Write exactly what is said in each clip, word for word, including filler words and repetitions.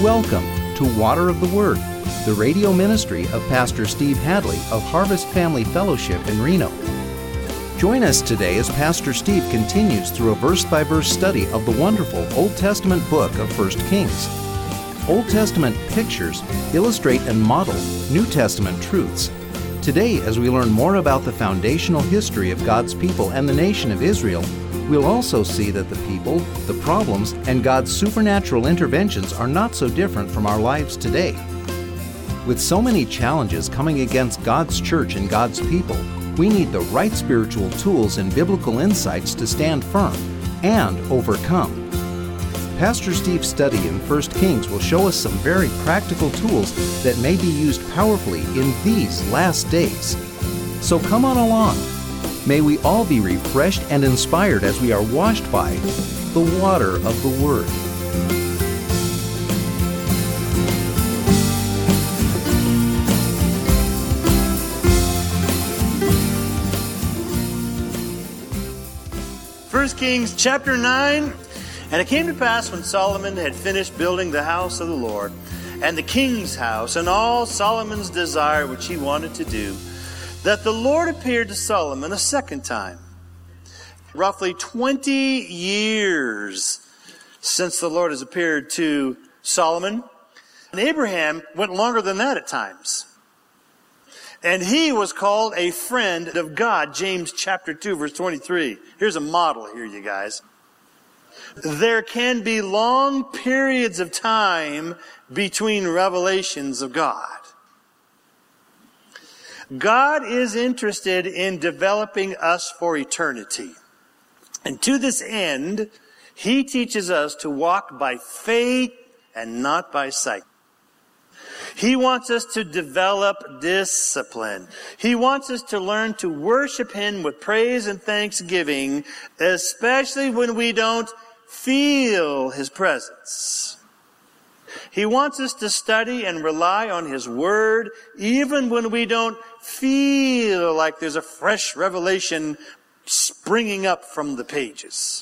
Welcome to Water of the Word, the radio ministry of Pastor Steve Hadley of Harvest Family Fellowship in Reno. Join us today as Pastor Steve continues through a verse-by-verse study of the wonderful Old Testament book of First Kings. Old Testament pictures illustrate and model New Testament truths. Today, as we learn more about the foundational history of God's people and the nation of Israel, we'll also see that the people, the problems, and God's supernatural interventions are not so different from our lives today. With so many challenges coming against God's church and God's people, we need the right spiritual tools and biblical insights to stand firm and overcome. Pastor Steve's study in First Kings will show us some very practical tools that may be used powerfully in these last days. So come on along. May we all be refreshed and inspired as we are washed by the water of the Word. First Kings chapter nine. And it came to pass when Solomon had finished building the house of the Lord, and the king's house, and all Solomon's desire which he wanted to do, that the Lord appeared to Solomon a second time. Roughly twenty years since the Lord has appeared to Solomon. And Abraham went longer than that at times. And he was called a friend of God. James chapter two, verse twenty-three. Here's a model here, you guys. There can be long periods of time between revelations of God. God is interested in developing us for eternity. And to this end, He teaches us to walk by faith and not by sight. He wants us to develop discipline. He wants us to learn to worship Him with praise and thanksgiving, especially when we don't feel His presence. He wants us to study and rely on His Word even when we don't feel like there's a fresh revelation springing up from the pages.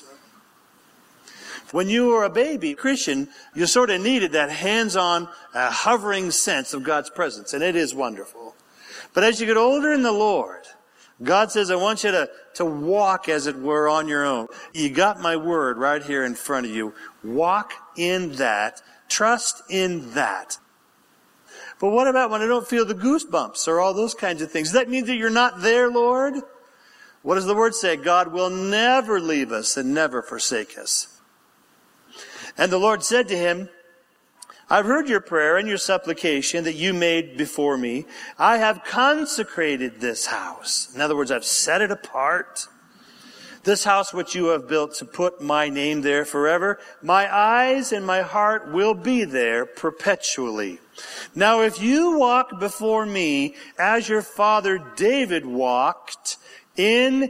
When you were a baby Christian, you sort of needed that hands-on, uh, hovering sense of God's presence, and it is wonderful. But as you get older in the Lord, God says, I want you to, to walk, as it were, on your own. You got my word right here in front of you. Walk in that. Trust in that. But what about when I don't feel the goosebumps or all those kinds of things? Does that mean that you're not there, Lord? What does the word say? God will never leave us and never forsake us. And the Lord said to him, I've heard your prayer and your supplication that you made before me. I have consecrated this house. In other words, I've set it apart. This house which you have built to put my name there forever. My eyes and my heart will be there perpetually. Now, if you walk before me as your father David walked in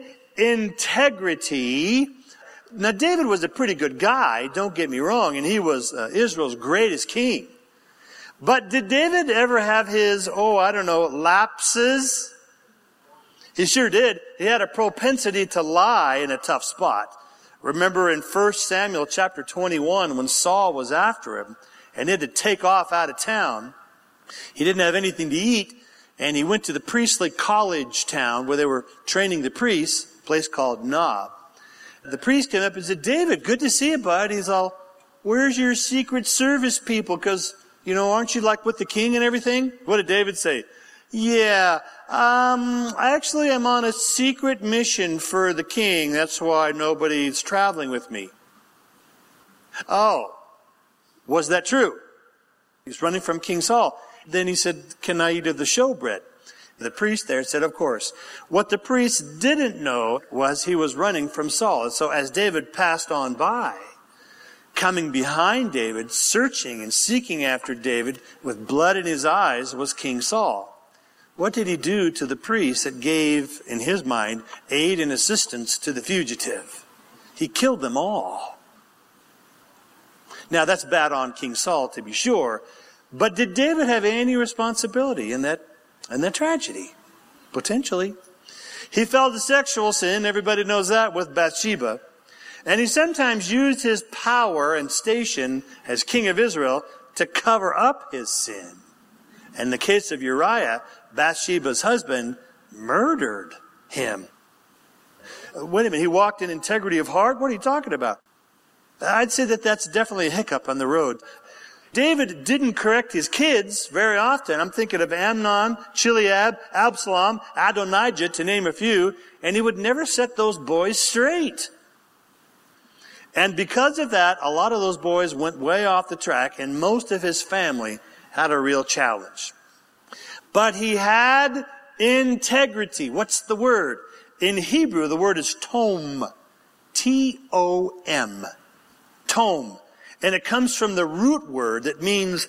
integrity. Now, David was a pretty good guy, don't get me wrong, and he was uh, Israel's greatest king. But did David ever have his, oh, I don't know, lapses? He sure did. He had a propensity to lie in a tough spot. Remember in First Samuel chapter twenty-one, when Saul was after him and he had to take off out of town, he didn't have anything to eat, and he went to the priestly college town where they were training the priests, a place called Nob. The priest came up and said, David, good to see you, bud. He's all, where's your secret service people? Because, you know, aren't you like with the king and everything? What did David say? Yeah, um, actually I'm on a secret mission for the king. That's why nobody's traveling with me. Oh, was that true? He's running from King Saul. Then he said, can I eat of the showbread? The priest there said, of course. What the priest didn't know was he was running from Saul. And so as David passed on by, coming behind David, searching and seeking after David with blood in his eyes, was King Saul. What did he do to the priest that gave, in his mind, aid and assistance to the fugitive? He killed them all. Now that's bad on King Saul, to be sure. But did David have any responsibility in that And the tragedy? Potentially. He fell to sexual sin, everybody knows that, with Bathsheba. And he sometimes used his power and station as king of Israel to cover up his sin. In the case of Uriah, Bathsheba's husband murdered him. Wait a minute, he walked in integrity of heart? What are you talking about? I'd say that that's definitely a hiccup on the road. David didn't correct his kids very often. I'm thinking of Amnon, Chileab, Absalom, Adonijah, to name a few, and he would never set those boys straight. And because of that, a lot of those boys went way off the track, and most of his family had a real challenge. But he had integrity. What's the word? In Hebrew, the word is tom. T O M. Tom. And it comes from the root word that means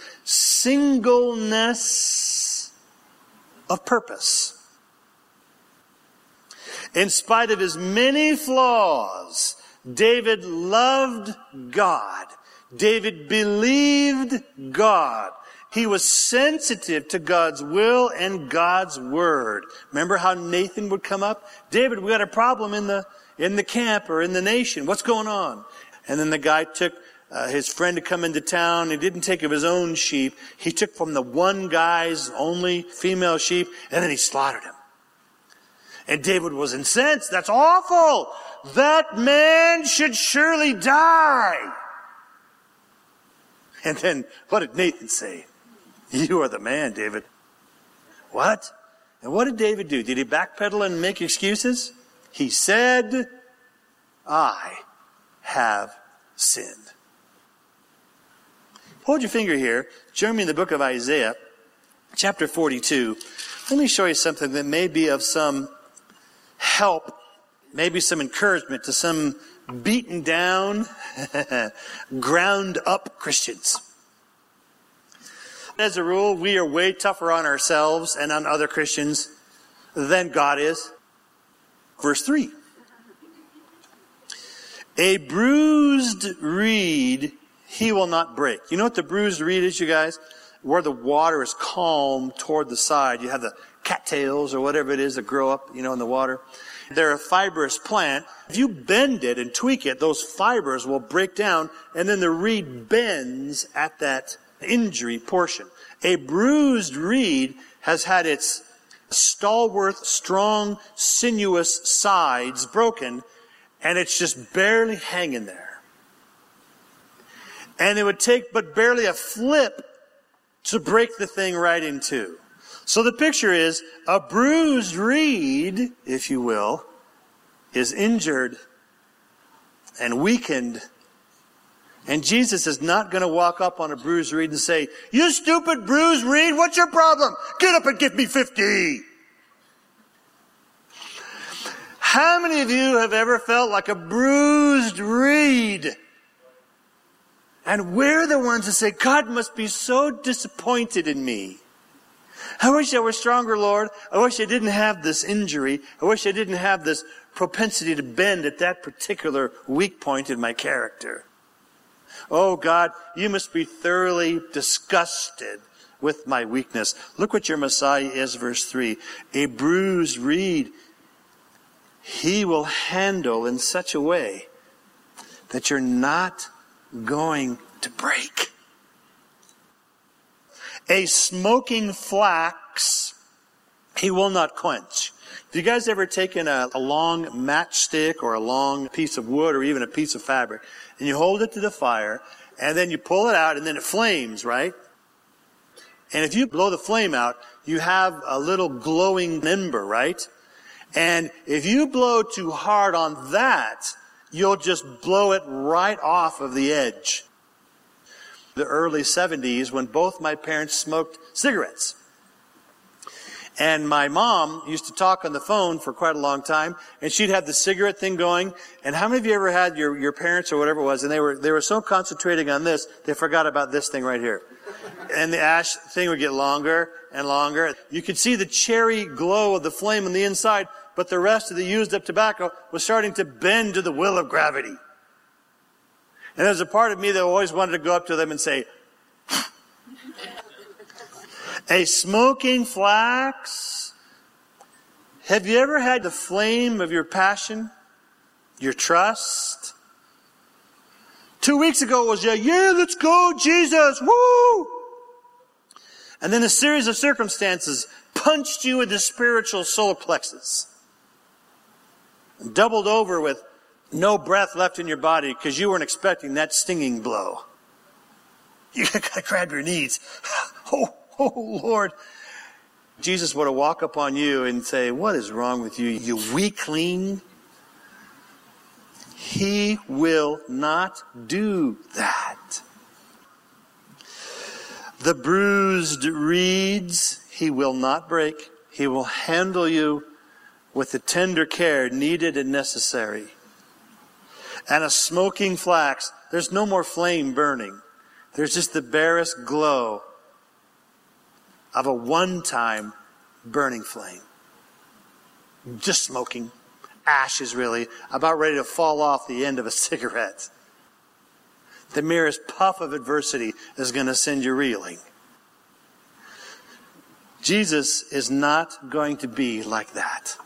singleness of purpose. In spite of his many flaws, David loved God. David believed God. He was sensitive to God's will and God's word. Remember how Nathan would come up? David, we got a problem in the in the camp or in the nation. What's going on? And then the guy took uh, his friend to come into town. He didn't take of his own sheep. He took from the one guy's only female sheep, and then he slaughtered him. And David was incensed. That's awful. That man should surely die. And then what did Nathan say? You are the man, David. What? And what did David do? Did he backpedal and make excuses? He said, I have sinned. Hold your finger here. Join me in the book of Isaiah, chapter forty-two. Let me show you something that may be of some help, maybe some encouragement to some beaten down, ground up Christians. As a rule, we are way tougher on ourselves and on other Christians than God is. Verse three. A bruised reed he will not break. You know what the bruised reed is, you guys? Where the water is calm toward the side. You have the cattails or whatever it is that grow up, you know, in the water. They're a fibrous plant. If you bend it and tweak it, those fibers will break down, and then the reed bends at that injury portion. A bruised reed has had its stalwart, strong, sinuous sides broken, and it's just barely hanging there. And it would take but barely a flip to break the thing right in two. So the picture is a bruised reed, if you will, is injured and weakened. And Jesus is not going to walk up on a bruised reed and say, you stupid bruised reed, what's your problem? Get up and give me fifty. How many of you have ever felt like a bruised reed? And we're the ones that say, God must be so disappointed in me. I wish I were stronger, Lord. I wish I didn't have this injury. I wish I didn't have this propensity to bend at that particular weak point in my character. Oh, God, you must be thoroughly disgusted with my weakness. Look what your Messiah is, verse three. A bruised reed he will handle in such a way that you're not going to break. A smoking flax he will not quench. Have you guys ever taken a, a long matchstick or a long piece of wood or even a piece of fabric and you hold it to the fire and then you pull it out and then it flames, right? And if you blow the flame out, you have a little glowing ember, right? And if you blow too hard on that, you'll just blow it right off of the edge. The early seventies, when both my parents smoked cigarettes. And my mom used to talk on the phone for quite a long time, and she'd have the cigarette thing going. And how many of you ever had your, your parents or whatever it was, and they were, they were so concentrating on this, they forgot about this thing right here. And the ash thing would get longer and longer. You could see the cherry glow of the flame on the inside, but the rest of the used up tobacco was starting to bend to the will of gravity. And there's a part of me that always wanted to go up to them and say, a smoking flax. Have you ever had the flame of your passion, your trust, Two weeks ago it was, yeah, yeah, let's go, Jesus, woo! And then a series of circumstances punched you in the spiritual solar plexus. And doubled over with no breath left in your body because you weren't expecting that stinging blow. You gotta grab your knees. Oh, oh, Lord. Jesus would have walked up on you and say, what is wrong with you, you weakling? He will not do that. The bruised reeds he will not break. He will handle you with the tender care needed and necessary. And a smoking flax, there's no more flame burning. There's just the barest glow of a one-time burning flame. Just smoking. Ashes, really, about ready to fall off the end of a cigarette. The merest puff of adversity is going to send you reeling. Jesus is not going to be like that.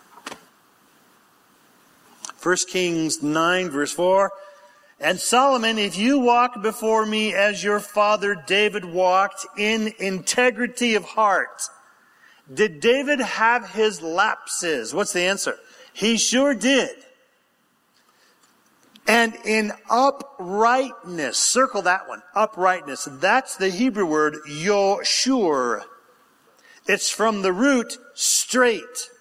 First Kings nine, verse four. And Solomon, if you walk before me as your father David walked in integrity of heart. Did David have his lapses? What's the answer? He sure did. And in uprightness, circle that one, uprightness. That's the Hebrew word yoshur. It's from the root straight.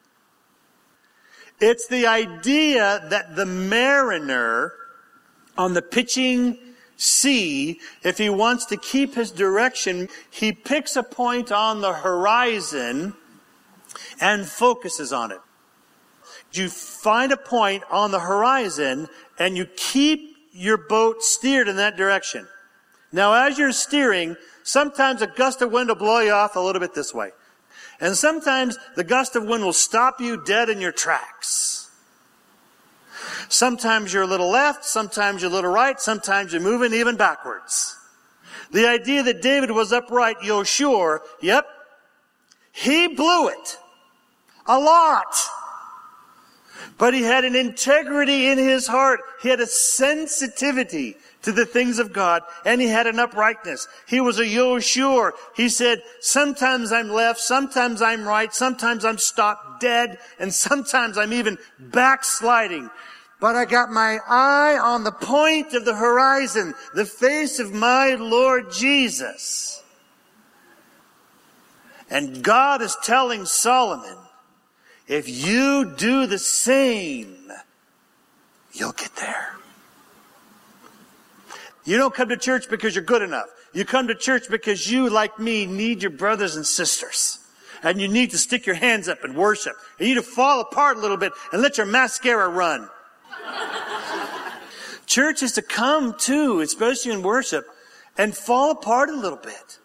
It's the idea that the mariner on the pitching sea, if he wants to keep his direction, he picks a point on the horizon and focuses on it. You find a point on the horizon and you keep your boat steered in that direction. Now, as you're steering, sometimes a gust of wind will blow you off a little bit this way. And sometimes the gust of wind will stop you dead in your tracks. Sometimes you're a little left, sometimes you're a little right, sometimes you're moving even backwards. The idea that David was upright, yoshur, yep, he blew it. A lot. But he had an integrity in his heart. He had a sensitivity to the things of God. And he had an uprightness. He was a yoshur. He said, sometimes I'm left, sometimes I'm right, sometimes I'm stopped dead, and sometimes I'm even backsliding. But I got my eye on the point of the horizon, the face of my Lord Jesus. And God is telling Solomon, if you do the same, you'll get there. You don't come to church because you're good enough. You come to church because you, like me, need your brothers and sisters. And you need to stick your hands up and worship. You need to fall apart a little bit and let your mascara run. Church is to come to, especially in worship, and fall apart a little bit.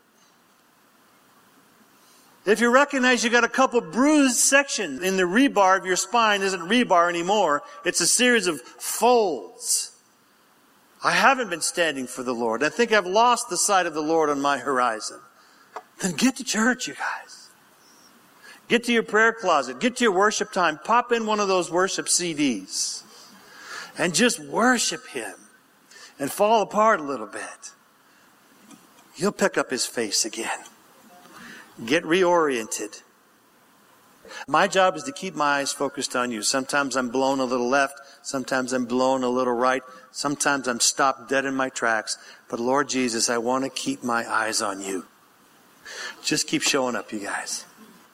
If you recognize you got a couple bruised sections in the rebar of your spine, isn't rebar anymore. It's a series of folds. I haven't been standing for the Lord. I think I've lost the sight of the Lord on my horizon. Then get to church, you guys. Get to your prayer closet. Get to your worship time. Pop in one of those worship C Ds. And just worship Him. And fall apart a little bit. You'll pick up His face again. Get reoriented. My job is to keep my eyes focused on you. Sometimes I'm blown a little left. Sometimes I'm blown a little right. Sometimes I'm stopped dead in my tracks. But Lord Jesus, I want to keep my eyes on you. Just keep showing up, you guys.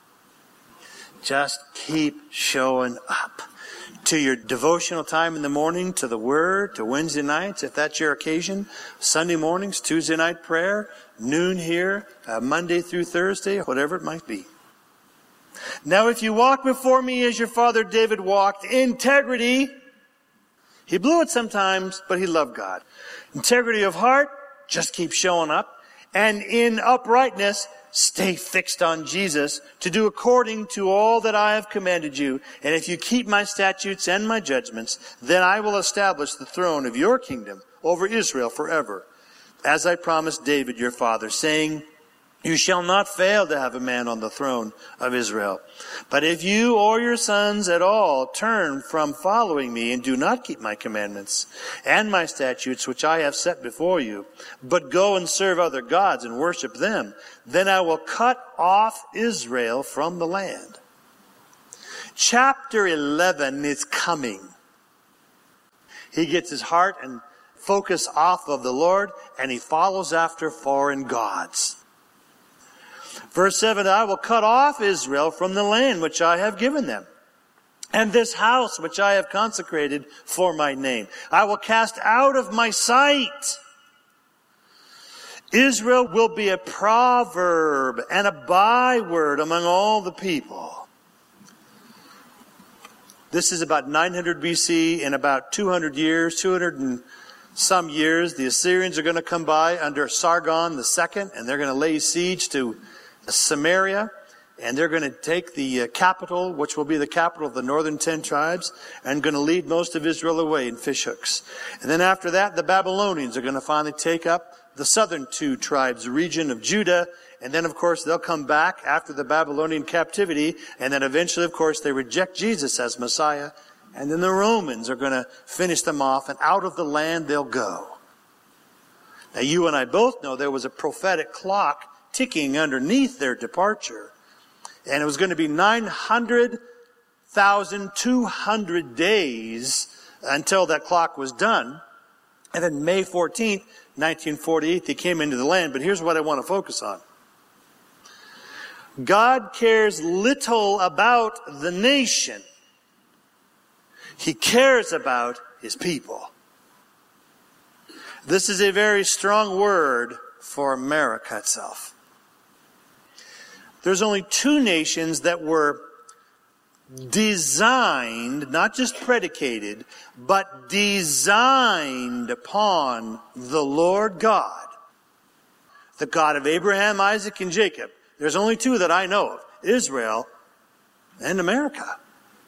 Just keep showing up. To your devotional time in the morning, to the Word, to Wednesday nights, if that's your occasion. Sunday mornings, Tuesday night prayer, noon here, uh, Monday through Thursday, whatever it might be. Now, if you walk before me as your father David walked, integrity, he blew it sometimes, but he loved God. Integrity of heart, just keep showing up. And in uprightness, stay fixed on Jesus to do according to all that I have commanded you. And if you keep my statutes and my judgments, then I will establish the throne of your kingdom over Israel forever, as I promised David your father, saying, You shall not fail to have a man on the throne of Israel. But if you or your sons at all turn from following me and do not keep my commandments and my statutes which I have set before you, but go and serve other gods and worship them, then I will cut off Israel from the land. Chapter eleven is coming. He gets his heart and focus off of the Lord, and he follows after foreign gods. Verse seven, I will cut off Israel from the land which I have given them, and this house which I have consecrated for my name. I will cast out of my sight. Israel will be a proverb and a byword among all the people. This is about nine hundred B C. In about two hundred years, two hundred and some years, the Assyrians are going to come by under Sargon the Second, and they're going to lay siege to Samaria, and they're going to take the uh, capital, which will be the capital of the northern ten tribes, and going to lead most of Israel away in fishhooks. And then after that, the Babylonians are going to finally take up the southern two tribes, the region of Judah, and then, of course, they'll come back after the Babylonian captivity, and then eventually, of course, they reject Jesus as Messiah, and then the Romans are going to finish them off, and out of the land they'll go. Now, you and I both know there was a prophetic clock ticking underneath their departure. And it was going to be nine hundred thousand two hundred days until that clock was done. And then May fourteenth, nineteen forty-eight, they came into the land. But here's what I want to focus on. God cares little about the nation. He cares about his people. This is a very strong word for America itself. There's only two nations that were designed, not just predicated, but designed upon the Lord God. The God of Abraham, Isaac, and Jacob. There's only two that I know of. Israel and America.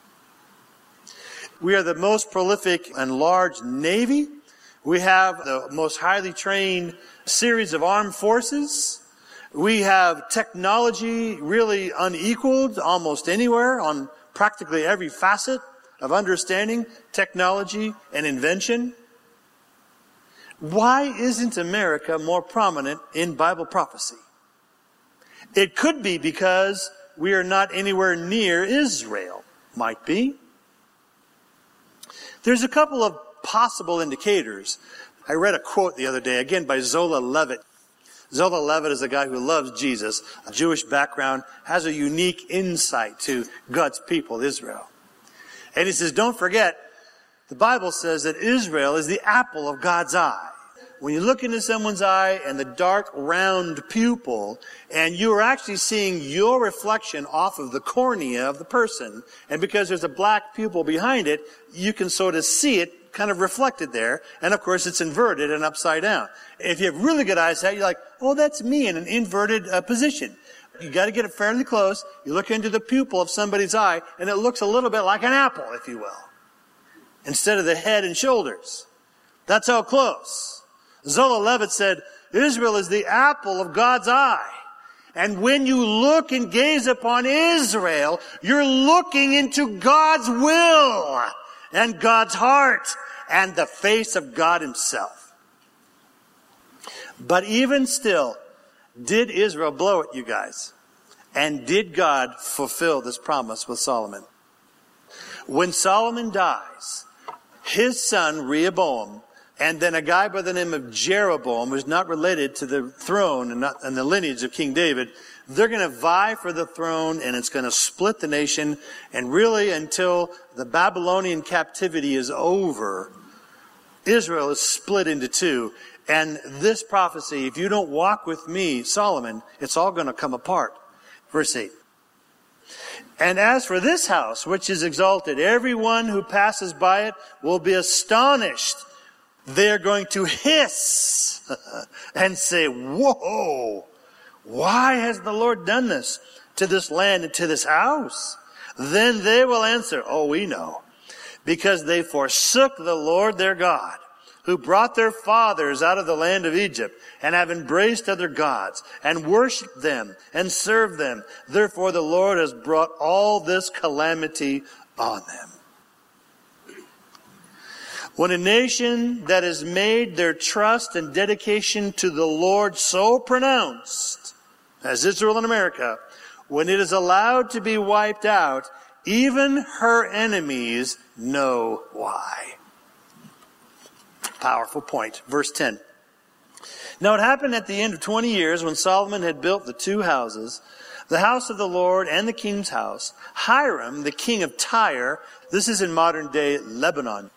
We are the most prolific and large navy. We have the most highly trained series of armed forces. We have technology really unequaled almost anywhere on practically every facet of understanding technology and invention. Why isn't America more prominent in Bible prophecy? It could be because we are not anywhere near Israel. Might be. There's a couple of possible indicators. I read a quote the other day, again by Zola Levitt. Zola Levitt is a guy who loves Jesus, a Jewish background, has a unique insight to God's people, Israel. And he says, don't forget, the Bible says that Israel is the apple of God's eye. When you look into someone's eye and the dark, round pupil, and you are actually seeing your reflection off of the cornea of the person, and because there's a black pupil behind it, you can sort of see it kind of reflected there, and of course it's inverted and upside down. If you have really good eyesight, you're like, oh, that's me in an inverted uh, position. You got to get it fairly close. You look into the pupil of somebody's eye, and it looks a little bit like an apple, if you will, instead of the head and shoulders. That's how close. Zola Levitt said, Israel is the apple of God's eye. And when you look and gaze upon Israel, you're looking into God's will and God's heart and the face of God himself. But even still, did Israel blow it, you guys? And did God fulfill this promise with Solomon? When Solomon dies, his son Rehoboam, and then a guy by the name of Jeroboam, who's not related to the throne and, not, and the lineage of King David, they're going to vie for the throne, and it's going to split the nation. And really, until the Babylonian captivity is over, Israel is split into two. And this prophecy, if you don't walk with me, Solomon, it's all going to come apart. Verse eight. And as for this house, which is exalted, everyone who passes by it will be astonished. They're going to hiss and say, whoa, why has the Lord done this to this land and to this house? Then they will answer, oh, we know, because they forsook the Lord their God, who brought their fathers out of the land of Egypt, and have embraced other gods, and worshipped them, and served them. Therefore the Lord has brought all this calamity on them. When a nation that has made their trust and dedication to the Lord so pronounced, as Israel in America, when it is allowed to be wiped out, even her enemies know why. Powerful point. Verse ten. Now it happened at the end of twenty years, when Solomon had built the two houses, the house of the Lord and the king's house, Hiram, the king of Tyre, this is in modern day Lebanon,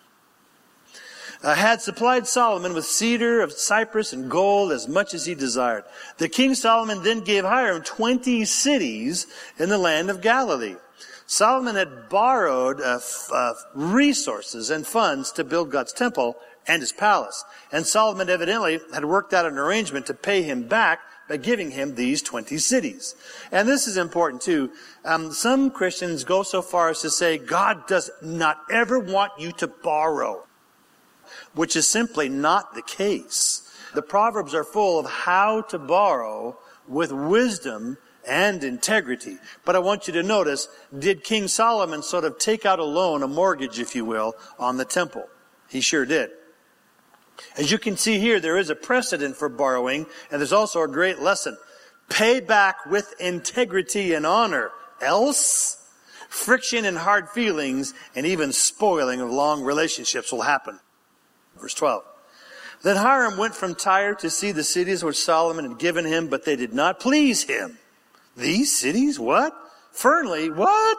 uh, had supplied Solomon with cedar of Cyprus and gold as much as he desired. The king Solomon then gave Hiram twenty cities in the land of Galilee. Solomon had borrowed uh, f- uh, resources and funds to build God's temple and his palace. And Solomon evidently had worked out an arrangement to pay him back by giving him these twenty cities. And this is important too. Um, some Christians go so far as to say God does not ever want you to borrow, which is simply not the case. The Proverbs are full of how to borrow with wisdom and integrity. But I want you to notice, did King Solomon sort of take out a loan, a mortgage, if you will, on the temple? He sure did. As you can see here, there is a precedent for borrowing, and there's also a great lesson. Pay back with integrity and honor, else friction and hard feelings and even spoiling of long relationships will happen. Verse twelve. Then Hiram went from Tyre to see the cities which Solomon had given him, but they did not please him. These cities? What? Fernley? What?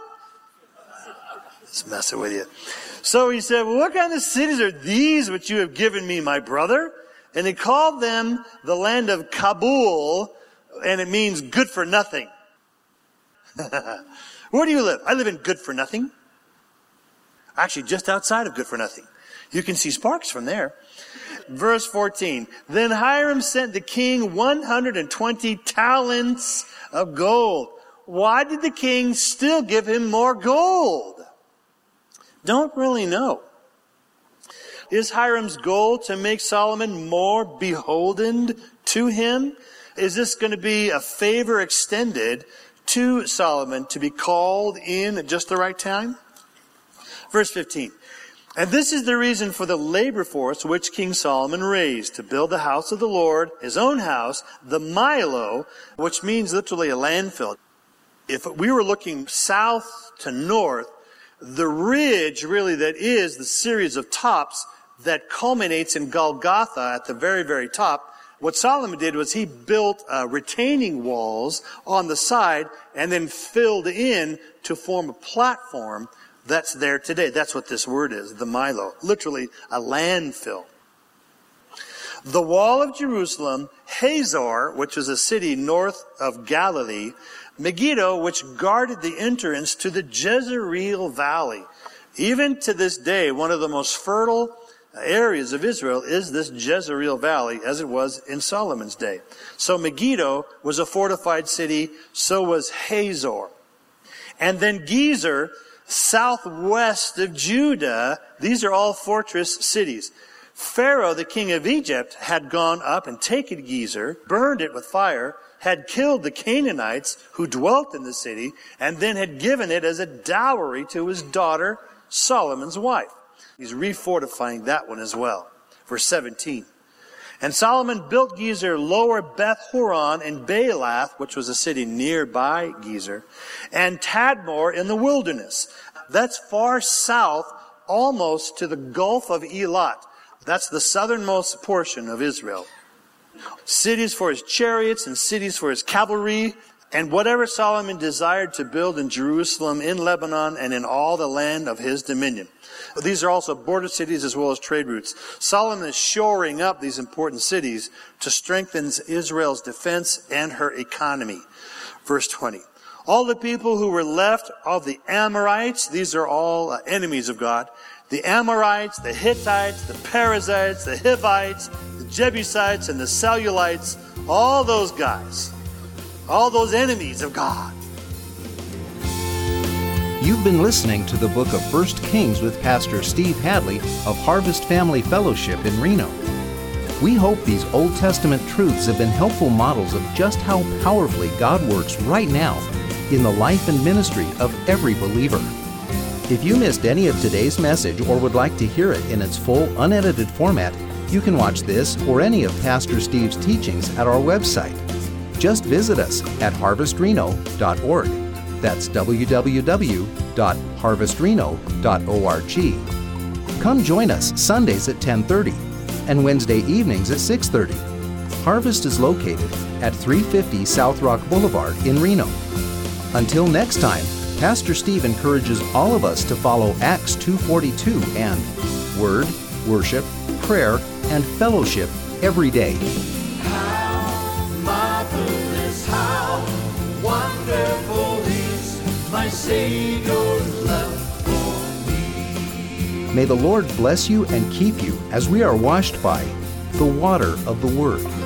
Just messing with you. So he said, well, what kind of cities are these which you have given me, my brother? And he called them the land of Kabul, and it means good for nothing. Where do you live? I live in good for nothing. Actually, just outside of good for nothing. You can see sparks from there. Verse fourteen. Then Hiram sent the king one hundred twenty talents of gold. Why did the king still give him more gold? Don't really know. Is Hiram's goal to make Solomon more beholden to him? Is this going to be a favor extended to Solomon to be called in at just the right time? Verse fifteen. And this is the reason for the labor force which King Solomon raised to build the house of the Lord, his own house, the Milo, which means literally a landfill. If we were looking south to north, the ridge really that is the series of tops that culminates in Golgotha at the very, very top, what Solomon did was he built uh, retaining walls on the side and then filled in to form a platform that's there today. That's what this word is, the Milo. Literally a landfill. The wall of Jerusalem, Hazor, which was a city north of Galilee, Megiddo, which guarded the entrance to the Jezreel Valley. Even to this day, one of the most fertile areas of Israel is this Jezreel Valley, as it was in Solomon's day. So Megiddo was a fortified city, so was Hazor. And then Gezer, southwest of Judah, these are all fortress cities. Pharaoh, the king of Egypt, had gone up and taken Gezer, burned it with fire, had killed the Canaanites who dwelt in the city, and then had given it as a dowry to his daughter, Solomon's wife. He's refortifying that one as well. Verse seventeen. And Solomon built Gezer, lower Beth Horon, and Baalath, which was a city nearby Gezer, and Tadmor in the wilderness. That's far south, almost to the Gulf of Elat. That's the southernmost portion of Israel. Cities for his chariots and cities for his cavalry, and whatever Solomon desired to build in Jerusalem, in Lebanon, and in all the land of his dominion. These are also border cities as well as trade routes. Solomon is shoring up these important cities to strengthen Israel's defense and her economy. Verse twenty. All the people who were left of the Amorites, these are all uh, enemies of God. The Amorites, the Hittites, the Perizzites, the Hivites, the Jebusites, and the Cellulites, all those guys, all those enemies of God. You've been listening to the book of First Kings with Pastor Steve Hadley of Harvest Family Fellowship in Reno. We hope these Old Testament truths have been helpful models of just how powerfully God works right now in the life and ministry of every believer. If you missed any of today's message or would like to hear it in its full, unedited format, you can watch this or any of Pastor Steve's teachings at our website. Just visit us at harvest reno dot org. That's w w w dot harvest reno dot org. Come join us Sundays at ten thirty and Wednesday evenings at six thirty. Harvest is located at three fifty South Rock Boulevard in Reno. Until next time, Pastor Steve encourages all of us to follow Acts two forty-two and Word, Worship, Prayer, and Fellowship every day. How marvelous, how wonderful is my Savior's love for me. May the Lord bless you and keep you as we are washed by the water of the Word.